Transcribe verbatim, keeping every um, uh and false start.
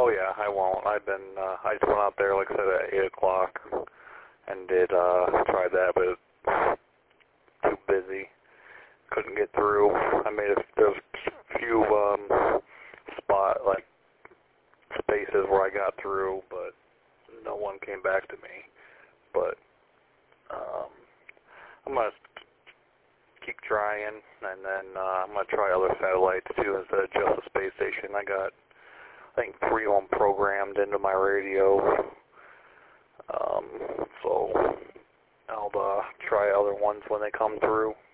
Oh yeah, I won't. I've been, uh, I just went out there, like I said, at eight o'clock and did, uh, tried that, but it was too busy. Couldn't get through. I made a, there's a few, um, spot, like, spaces where I got through, but no one came back to me. But, um, I'm going to keep trying, and then, uh, I'm going to try other satellites, too, instead of just the space station. I got, I think, three of them programmed into my radio. Um, so I'll uh, try other ones when they come through.